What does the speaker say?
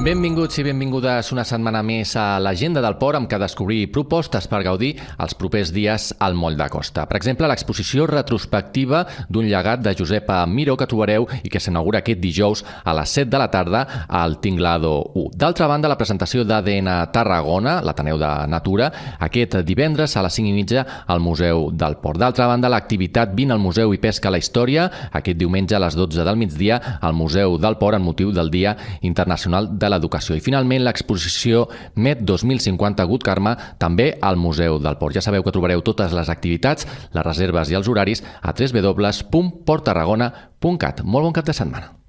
Benvinguts i benvingudes una setmana més a l'Agenda del Port, amb què descobrir propostes per gaudir els propers dies al Moll de Costa. Per exemple, l'exposició retrospectiva d'un llegat de Josepa Miró que trobareu i que s'inaugura aquest dijous a les 7 de la tarda al Tinglado 1. D'altra banda, la presentació d'ADN Tarragona, l'Ateneu de Natura, aquest divendres a les 5:30 al Museu del Port. D'altra banda, l'activitat Vine al Museu i Pesca la Història, aquest diumenge a les 12 del migdia al Museu del Port amb motiu del Dia Internacional de l'Educació. I finalment l'exposició Met 2050 Good Karma també al Museu del Port. Ja sabeu que trobareu totes les activitats, les reserves i els horaris a www.porttarragona.cat. Molt bon cap de setmana.